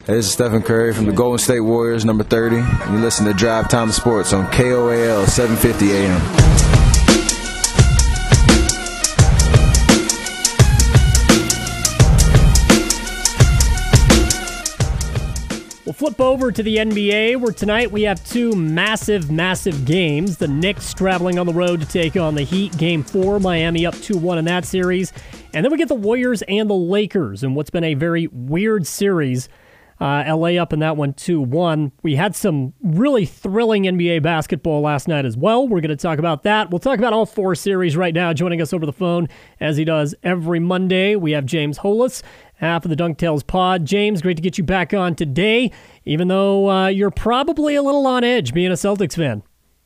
This is Stephen Curry from the Golden State Warriors, number 30. And you listen to Drive Time Sports on KOAL 750 AM. We'll flip over to the NBA, where tonight we have two massive games. The Knicks traveling on the road to take on the Heat. Game 4, Miami up 2-1 in that series. And then we get the Warriors and the Lakers in what's been a very weird series. LA up in that one 2-1. We had some really thrilling NBA basketball last night as well. We're going to talk about that. We'll talk about all four series right now. Joining us over the phone, as he does every Monday, we have James Holas, half of the Dunk Tales pod. James, great to get you back on today, even though you're probably a little on edge being a Celtics fan.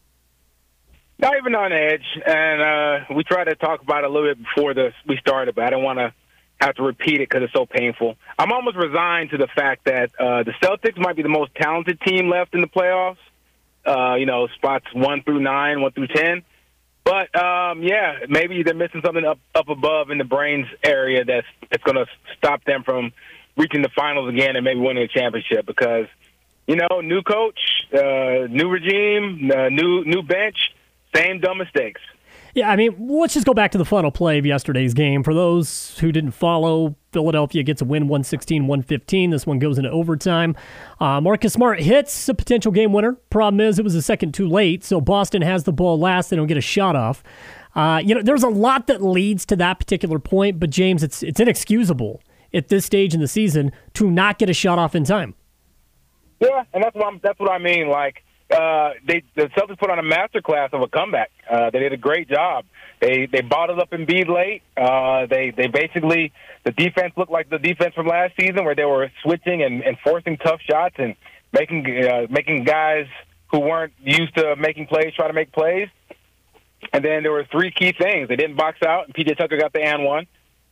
Not even on edge, and we tried to talk about it a little bit before we started, but I don't want to have to repeat it because it's so painful. I'm almost resigned to the fact that the Celtics might be the most talented team left in the playoffs, spots 1 through 9, 1 through 10. But, maybe they're missing something up above in the brains area that's going to stop them from reaching the finals again and maybe winning a championship because, new coach, new regime, new bench, same dumb mistakes. Yeah, I mean, let's just go back to the final play of yesterday's game. For those who didn't follow, Philadelphia gets a win 116-115. This one goes into overtime. Marcus Smart hits a potential game winner. Problem is, it was a second too late, so Boston has the ball last. They don't get a shot off. There's a lot that leads to that particular point, but James, it's inexcusable at this stage in the season to not get a shot off in time. Yeah, and that's what I mean. Like, the Celtics put on a masterclass of a comeback. They did a great job. They bottled up Embiid late. They basically, the defense looked like the defense from last season where they were switching and forcing tough shots and making guys who weren't used to making plays try to make plays. And then there were three key things. They didn't box out, and P.J. Tucker got the and one.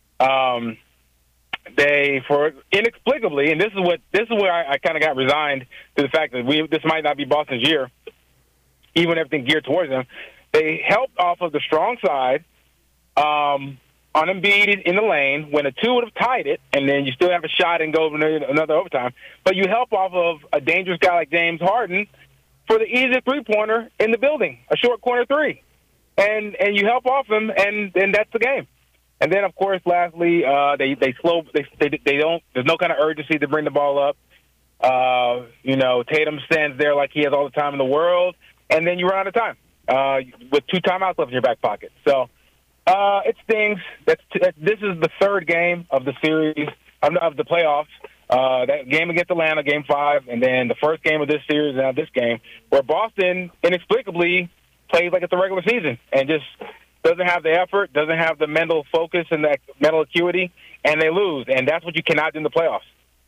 They, for inexplicably, and this is where I kind of got resigned to the fact that this might not be Boston's year, even everything geared towards them. They helped off of the strong side on Embiid in the lane when a two would have tied it, and then you still have a shot and go another overtime. But you help off of a dangerous guy like James Harden for the easiest three-pointer in the building, a short corner three, and you help off him, and that's the game. And then, of course, lastly, they slow. They don't. There's no kind of urgency to bring the ball up. Tatum stands there like he has all the time in the world, and then you run out of time with 2 timeouts left in your back pocket. So it stings. This is the third game of the series of the playoffs. That game against Atlanta, Game 5, and then the first game of this series, and now this game, where Boston inexplicably plays like it's a regular season and just doesn't have the effort, doesn't have the mental focus and the mental acuity, and they lose. And that's what you cannot do in the playoffs.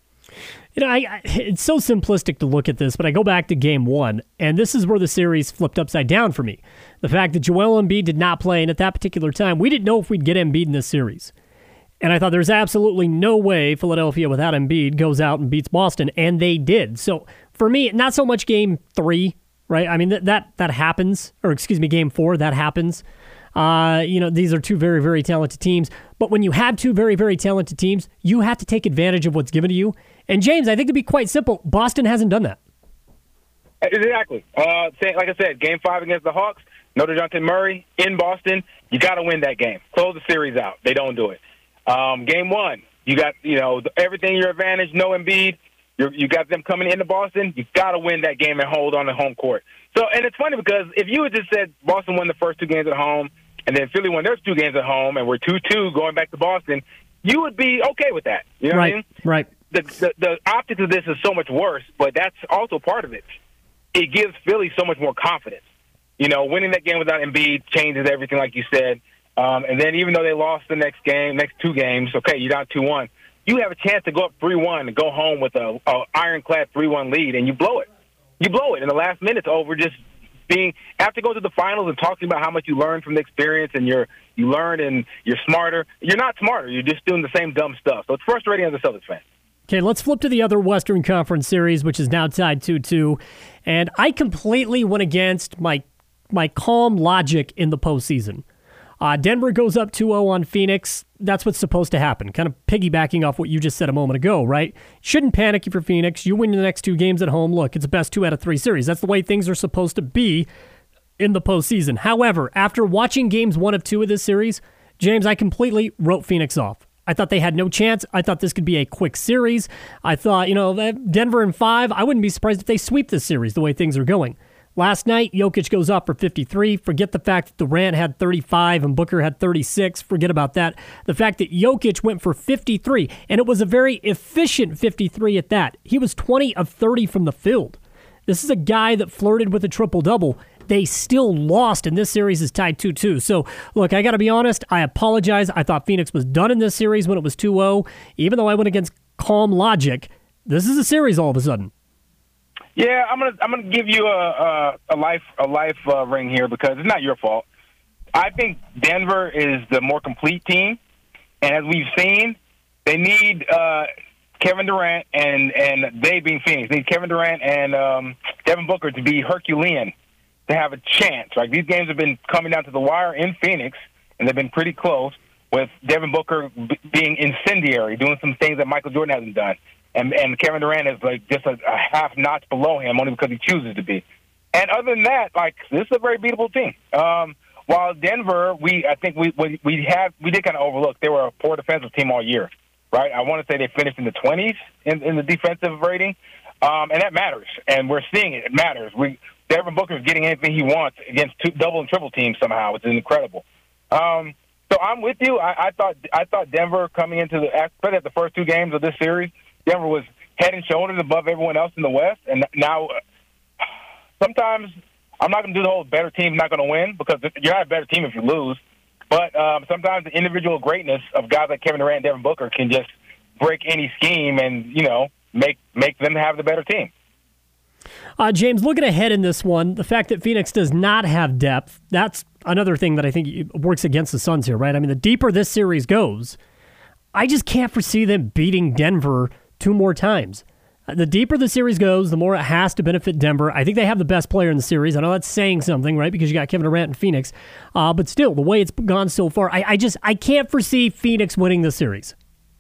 It's so simplistic to look at this, but I go back to Game 1, and this is where the series flipped upside down for me. The fact that Joel Embiid did not play, and at that particular time, we didn't know if we'd get Embiid in this series. And I thought there's absolutely no way Philadelphia without Embiid goes out and beats Boston, and they did. So for me, not so much Game 3, right? I mean, that happens, or excuse me, Game 4, that happens. These are two very, very talented teams. But when you have two very, very talented teams, you have to take advantage of what's given to you. And, James, I think to be quite simple, Boston hasn't done that. Exactly. Like I said, Game 5 against the Hawks, no DeJounte Murray in Boston. You got to win that game. Close the series out. They don't do it. Game 1, you got everything your advantage, no Embiid. You got them coming into Boston. You got to win that game and hold on the home court. So, and it's funny because if you had just said Boston won the first 2 games at home and then Philly won their 2 games at home and we're 2-2 going back to Boston, you would be okay with that. You know what I mean? Right. The optics of this is so much worse, but that's also part of it. It gives Philly so much more confidence. Winning that game without Embiid changes everything, like you said. And then even though they lost the next 2 games, okay, you're down 2-1. You have a chance to go up 3-1 and go home with a ironclad 3-1 lead, and you blow it. You blow it in the last minutes over just being after going to the finals and talking about how much you learned from the experience and you learned and you're smarter. You're not smarter. You're just doing the same dumb stuff. So it's frustrating as a Celtics fan. Okay, let's flip to the other Western Conference series, which is now tied 2-2. And I completely went against my calm logic in the postseason. Denver goes up 2-0 on Phoenix. That's what's supposed to happen. Kind of piggybacking off what you just said a moment ago, right? Shouldn't panic if you're Phoenix. You win the next 2 games at home. Look, it's a best 2 out of 3 series. That's the way things are supposed to be in the postseason. However, after watching games 1 of 2 of this series, James, I completely wrote Phoenix off. I thought they had no chance. I thought this could be a quick series. I thought, Denver in 5, I wouldn't be surprised if they sweep this series the way things are going. Last night, Jokic goes off for 53. Forget the fact that Durant had 35 and Booker had 36. Forget about that. The fact that Jokic went for 53, and it was a very efficient 53 at that. He was 20 of 30 from the field. This is a guy that flirted with a triple-double. They still lost, and this series is tied 2-2. So, look, I got to be honest. I apologize. I thought Phoenix was done in this series when it was 2-0. Even though I went against calm logic, this is a series all of a sudden. Yeah, I'm gonna give you a life ring here because it's not your fault. I think Denver is the more complete team, and as we've seen, they need Kevin Durant and they being Phoenix need Kevin Durant and Devin Booker to be Herculean to have a chance. Right, these games have been coming down to the wire in Phoenix, and they've been pretty close. With Devin Booker being incendiary, doing some things that Michael Jordan hasn't done. And Kevin Durant is like just a half notch below him only because he chooses to be. And other than that, like this is a very beatable team. While Denver, I think we did kind of overlook. They were a poor defensive team all year, right? I want to say they finished in the 20s in the defensive rating, and that matters. And we're seeing it. It matters. Devin Booker is getting anything he wants against double and triple teams somehow. It's incredible. So I'm with you. I thought Denver coming into the first 2 games of this series. Denver was head and shoulders above everyone else in the West, and now sometimes I'm not going to do the whole better team's not going to win because you're not a better team if you lose. But sometimes the individual greatness of guys like Kevin Durant and Devin Booker can just break any scheme and make them have the better team. James, looking ahead in this one, the fact that Phoenix does not have depth, that's another thing that I think works against the Suns here, right? I mean, the deeper this series goes, I just can't foresee them beating Denver 2 more times. The deeper the series goes, the more it has to benefit Denver. I think they have the best player in the series. I know that's saying something, right? Because you got Kevin Durant and Phoenix. But still, the way it's gone so far, I can't foresee Phoenix winning the series.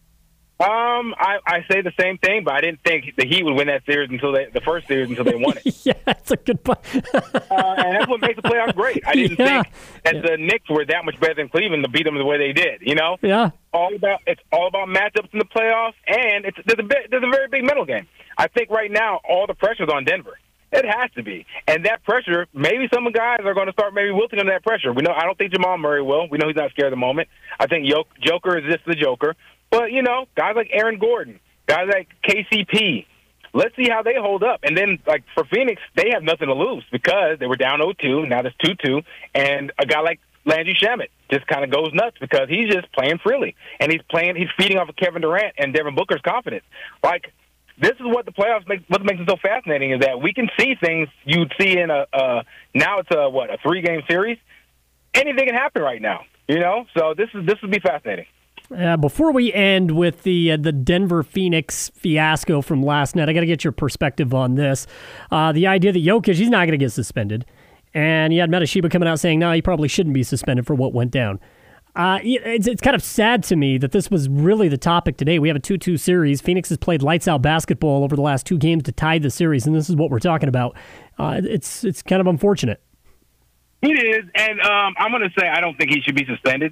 I say the same thing, but I didn't think the Heat would win that series the first series until they won it. Yeah, that's a good point. And that's what makes the playoffs great. I didn't think that the Knicks were that much better than Cleveland to beat them the way they did. Yeah. It's all about matchups in the playoffs, and there's a very big mental game. I think right now all the pressure's on Denver. It has to be, and that pressure. Maybe some guys are going to start wilting under that pressure. I don't think Jamal Murray will. We know he's not scared at the moment. I think Joker is just the Joker. But, guys like Aaron Gordon, guys like KCP, let's see how they hold up. And then, like, for Phoenix, they have nothing to lose because they were down 0-2. Now there's 2-2. And a guy like Landry Shamet just kind of goes nuts because he's just playing freely. And he's feeding off of Kevin Durant and Devin Booker's confidence. Like, this is what the playoffs what makes it so fascinating is that we can see things you'd see in now it's a 3-game series. Anything can happen right now, So this would be fascinating. Before we end with the Denver-Phoenix fiasco from last night, I got to get your perspective on this. The idea that Jokic, he's not going to get suspended. And you had Metasheba coming out saying, no, he probably shouldn't be suspended for what went down. It's kind of sad to me that this was really the topic today. We have a 2-2 series. Phoenix has played lights-out basketball over the last 2 games to tie the series, and this is what we're talking about. It's kind of unfortunate. It is, and I'm going to say I don't think he should be suspended.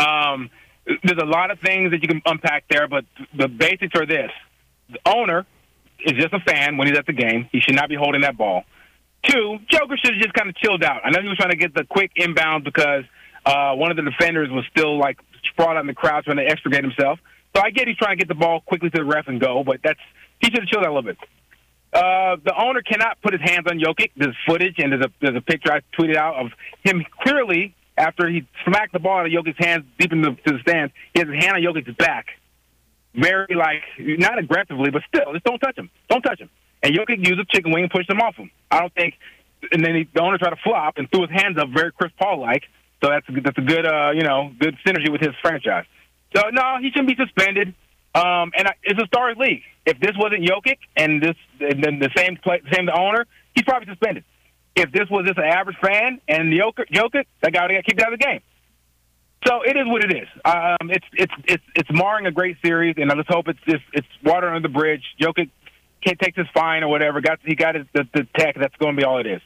There's a lot of things that you can unpack there, but the basics are this. The owner is just a fan when he's at the game. He should not be holding that ball. 2, Joker should have just kind of chilled out. I know he was trying to get the quick inbound because one of the defenders was still, like, sprawled out in the crowd trying to extricate himself. So I get he's trying to get the ball quickly to the ref and go, but he should have chilled out a little bit. The owner cannot put his hands on Jokic. There's footage, and there's a picture I tweeted out of him clearly after he smacked the ball out of Jokic's hands deep into the stands. He has his hand on Jokic's back. Very, not aggressively, but still, just don't touch him. Don't touch him. And Jokic used a chicken wing and pushed him off him. I don't think – and then the owner tried to flop and threw his hands up very Chris Paul-like. So that's a good good synergy with his franchise. So, no, he shouldn't be suspended. It's a stars league. If this wasn't Jokic and the same owner, he's probably suspended. If this was just an average fan and Jokic, that guy would get kicked out of the game. So it is what it is. It's marring a great series, and I just hope it's water under the bridge. Jokic can't take his fine or whatever. He got the tech. That's going to be all it is.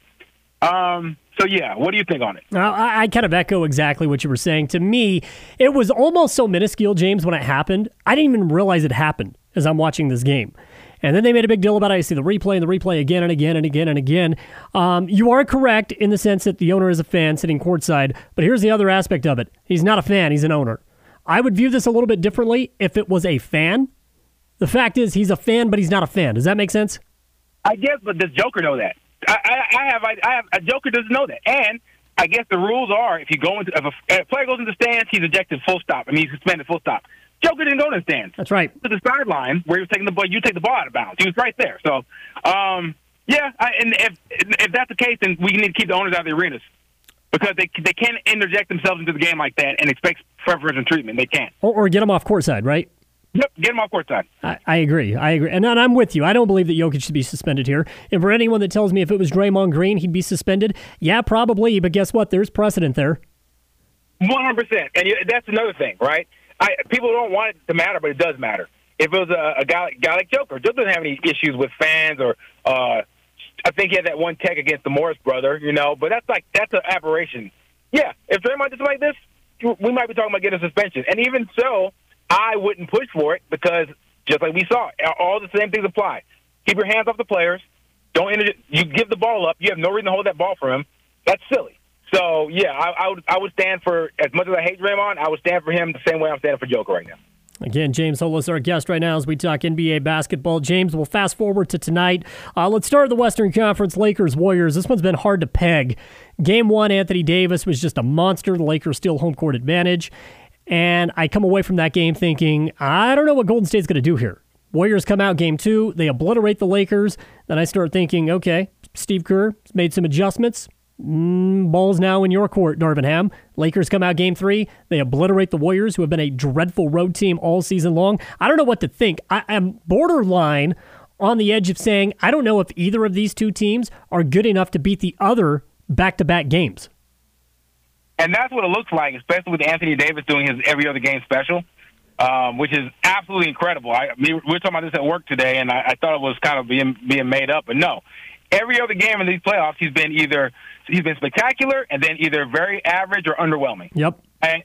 So yeah, what do you think on it? I kind of echo exactly what you were saying. To me, it was almost so minuscule, James, when it happened. I didn't even realize it happened as I'm watching this game. And then they made a big deal about it. I see the replay and the replay again and again and again and again. You are correct in the sense that the owner is a fan sitting courtside, but here's the other aspect of it. He's not a fan, he's an owner. I would view this a little bit differently if it was a fan. The fact is, he's a fan, but he's not a fan. Does that make sense? I guess, but does Joker know that? A Joker doesn't know that. And I guess the rules are if a player goes into the stands, he's ejected full stop. I mean, he's suspended full stop. Joker didn't go to the stands. That's right. To the sideline where he was taking the ball, you take the ball out of bounds. He was right there. So, and if that's the case, then we need to keep the owners out of the arenas because they can't interject themselves into the game like that and expect preferential treatment. They can't. Or get them off courtside, right? Yep, get him off courtside. I agree. And I'm with you. I don't believe that Jokic should be suspended here. And for anyone that tells me if it was Draymond Green, he'd be suspended, yeah, probably. But guess what? There's precedent there. 100%. And that's another thing, right? People don't want it to matter, but it does matter. If it was a guy like Joker doesn't have any issues with fans or I think he had that one tech against the Morris brother, but that's an aberration. Yeah, if Draymond did like this, we might be talking about getting a suspension. And even so, I wouldn't push for it because just like we saw, all the same things apply. Keep your hands off the players. You give the ball up. You have no reason to hold that ball for him. That's silly. So, yeah, I would stand for, as much as I hate Draymond, I would stand for him the same way I'm standing for Joker right now. Again, James Holos, our guest right now as we talk NBA basketball. James, we'll fast forward to tonight. Let's start with the Western Conference, Lakers-Warriors. This one's been hard to peg. Game 1, Anthony Davis was just a monster. The Lakers still home court advantage. And I come away from that game thinking, I don't know what Golden State's going to do here. Warriors come out game 2. They obliterate the Lakers. Then I start thinking, okay, Steve Kerr made some adjustments. Ball's now in your court, Darvin Ham. Lakers come out game 3. They obliterate the Warriors, who have been a dreadful road team all season long. I don't know what to think. I am borderline on the edge of saying I don't know if either of these two teams are good enough to beat the other back-to-back games. And that's what it looks like, especially with Anthony Davis doing his every other game special, which is absolutely incredible. We were talking about this at work today, and I thought it was kind of being made up, but no. Every other game in these playoffs, he's been spectacular and then either very average or underwhelming. Yep. And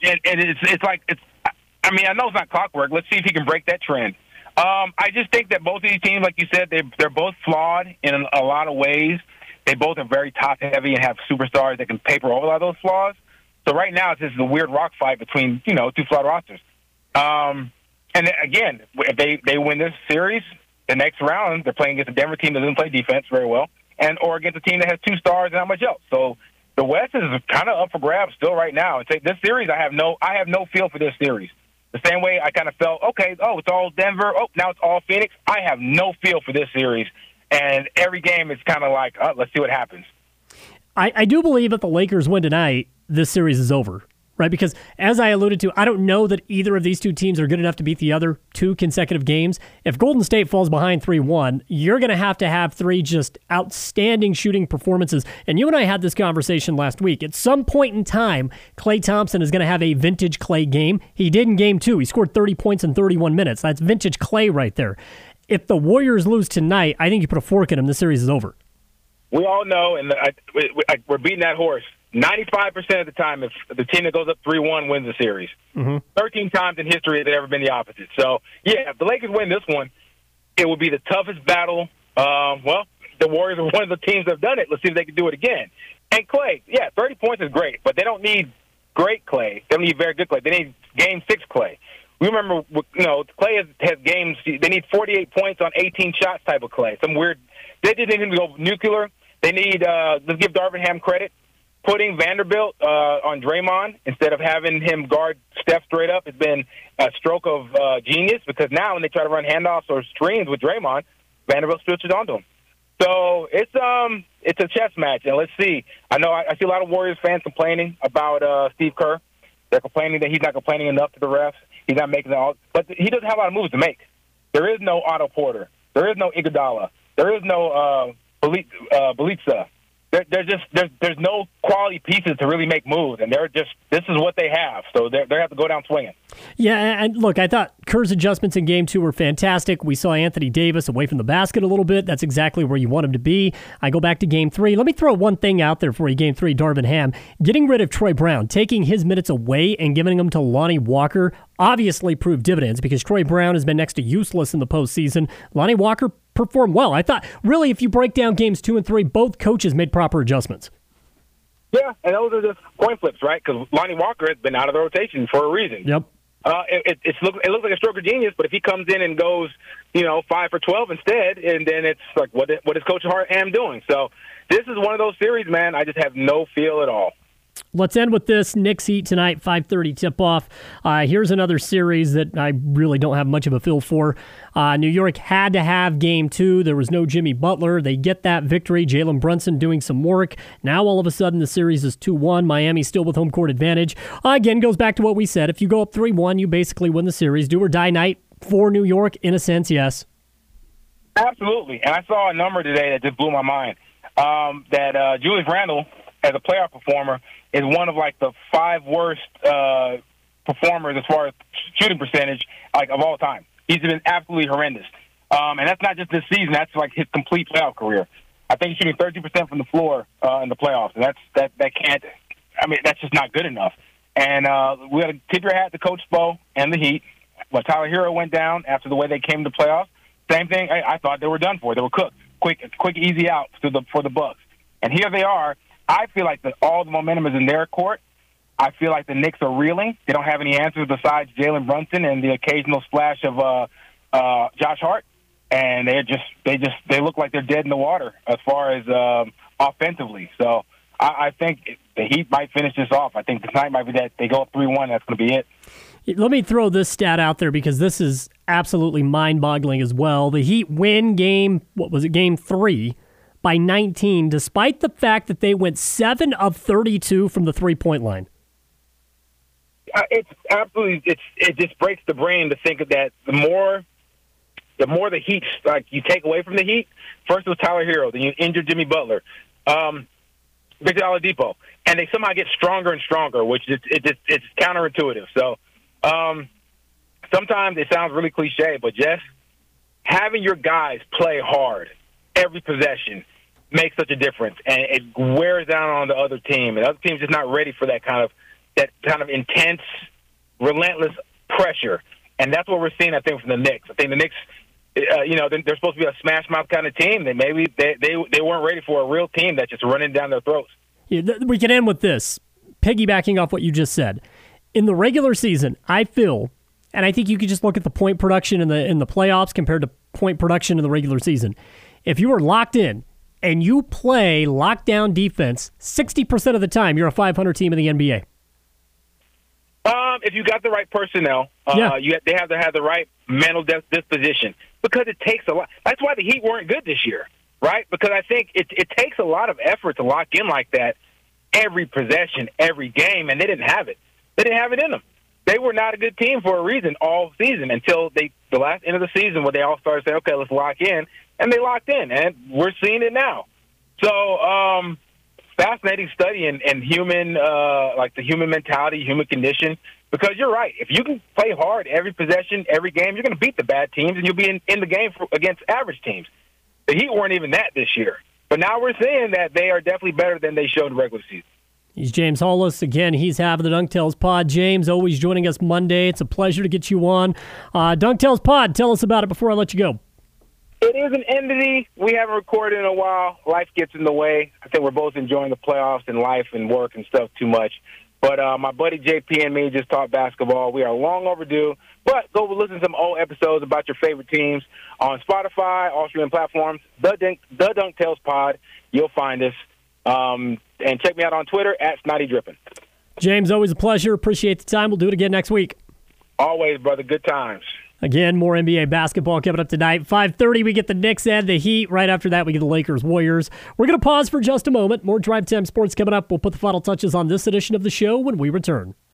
I know it's not clockwork. Let's see if he can break that trend. I just think that both of these teams, like you said, they're both flawed in a lot of ways. They both are very top-heavy and have superstars that can paper over a lot of those flaws. So right now, it's just a weird rock fight between, two flawed rosters. And again, if they win this series, the next round, they're playing against a Denver team that doesn't play defense very well, or against a team that has 2 stars and not much else. So the West is kind of up for grabs still right now. And this series, I have no feel for this series. The same way I kind of felt, okay, it's all Denver. Oh, now it's all Phoenix. I have no feel for this series. And every game is kind of like, let's see what happens. I do believe if the Lakers win tonight, this series is over, right? Because as I alluded to, I don't know that either of these two teams are good enough to beat the other 2 consecutive games. If Golden State falls behind 3-1, you're going to have 3 just outstanding shooting performances. And you and I had this conversation last week. At some point in time, Klay Thompson is going to have a vintage Klay game. He did in game 2. He scored 30 points in 31 minutes. That's vintage Klay right there. If the Warriors lose tonight, I think you put a fork in them. The series is over. We all know, and we're beating that horse. 95% of the time, if the team that goes up 3-1 wins the series. 13 times in history, they've ever been the opposite. So, yeah, if the Lakers win this one, it will be the toughest battle. The Warriors are one of the teams that have done it. Let's see if they can do it again. And Klay, 30 points is great, but they don't need great Klay. They don't need very good Klay. They need Game 6 Klay. We remember, Klay has games. They need 48 points on 18 shots type of Klay. Some weird. They didn't need him to go nuclear. They need. Let's give Darvin Ham credit. Putting Vanderbilt on Draymond instead of having him guard Steph straight up has been a stroke of genius because now when they try to run handoffs or screens with Draymond, Vanderbilt switches onto him. So it's a chess match, and let's see. I know I see a lot of Warriors fans complaining about Steve Kerr. They're complaining that he's not complaining enough to the refs. He's not making all, but he doesn't have a lot of moves to make. There is no Otto Porter. There is no Iguodala. There is no Bjelica. there's no quality pieces to really make moves, and this is what they have. So they have to go down swinging. Yeah, and look, I thought Kerr's adjustments in Game 2 were fantastic. We saw Anthony Davis away from the basket a little bit. That's exactly where you want him to be. I go back to Game 3. Let me throw one thing out there for you, Game 3, Darvin Ham. Getting rid of Troy Brown, taking his minutes away and giving them to Lonnie Walker obviously proved dividends because Troy Brown has been next to useless in the postseason. Lonnie Walker performed well. I thought, really, if you break down Games 2 and 3, both coaches made proper adjustments. Yeah, and those are just coin flips, right? Because Lonnie Walker has been out of the rotation for a reason. Yep. It looks like a stroke of genius, but if he comes in and goes, 5 for 12 instead, and then it's like, what is Coach Ham doing? So this is one of those series, man. I just have no feel at all. Let's end with this. Knicks Heat tonight, 5:30 tip-off. Here's another series that I really don't have much of a feel for. New York had to have Game 2. There was no Jimmy Butler. They get that victory. Jalen Brunson doing some work. Now all of a sudden the series is 2-1. Miami still with home court advantage. Again, goes back to what we said. If you go up 3-1, you basically win the series. Do or die night for New York, in a sense, yes. Absolutely. And I saw a number today that just blew my mind. That Julius Randle, as a playoff performer, is one of like the 5 worst performers as far as shooting percentage of all time. He's been absolutely horrendous, and that's not just this season. That's like his complete playoff career. I think he's shooting 30% from the floor in the playoffs, and that can't. I mean, that's just not good enough. And we got to tip your hat to Coach Spo and the Heat. When Tyler Hero went down after the way they came to playoffs, same thing. I thought they were done for. They were cooked. Quick, easy out for the Bucks. And here they are. I feel like all the momentum is in their court. I feel like the Knicks are reeling. They don't have any answers besides Jalen Brunson and the occasional splash of Josh Hart, and they look like they're dead in the water as far as offensively. So I think the Heat might finish this off. I think tonight might be that they go up 3-1. That's going to be it. Let me throw this stat out there because this is absolutely mind-boggling as well. The Heat win Game 3 by 19, despite the fact that they went 7 of 32 from the three-point line. It's absolutely it just breaks the brain to think of that. The more the Heat you take away from the Heat. First was Tyler Hero, then you injured Jimmy Butler, Victor Oladipo, and they somehow get stronger and stronger, which it's counterintuitive. So sometimes it sounds really cliche, but just having your guys play hard every possession makes such a difference, and it wears down on the other team. And the other team's just not ready for that kind of intense, relentless pressure. And that's what we're seeing, I think, from the Knicks. I think the Knicks, they're supposed to be a smash mouth kind of team. They weren't ready for a real team that's just running down their throats. Yeah, we can end with this, piggybacking off what you just said. In the regular season, I feel, and I think you could just look at the point production in the playoffs compared to point production in the regular season. If you are locked in and you play lockdown defense, 60% of the time you're a 500 team in the NBA. If you got the right personnel, they have to have the right mental disposition because it takes a lot. That's why the Heat weren't good this year, right? Because I think it takes a lot of effort to lock in like that every possession, every game, and they didn't have it. They didn't have it in them. They were not a good team for a reason all season until the last end of the season where they all started saying, okay, let's lock in. And they locked in, and we're seeing it now. So fascinating study in human, the human mentality, human condition, because you're right. If you can play hard every possession, every game, you're going to beat the bad teams, and you'll be in the game against average teams. The Heat weren't even that this year. But now we're seeing that they are definitely better than they showed in the regular season. He's James Hollis. Again, he's having the Dunk Tales Pod. James, always joining us Monday. It's a pleasure to get you on. Dunk Tales Pod, tell us about it before I let you go. It is an entity. We haven't recorded in a while. Life gets in the way. I think we're both enjoying the playoffs and life and work and stuff too much. But my buddy JP and me just talked basketball. We are long overdue. But go listen to some old episodes about your favorite teams on Spotify, all streaming platforms, the Dunk Tales Pod. You'll find us. And check me out on Twitter @SnottyDrippin'. James, always a pleasure. Appreciate the time. We'll do it again next week. Always, brother. Good times. Again, more NBA basketball coming up tonight. 5:30, we get the Knicks and the Heat. Right after that, we get the Lakers Warriors. We're going to pause for just a moment. More Drive Time Sports coming up. We'll put the final touches on this edition of the show when we return.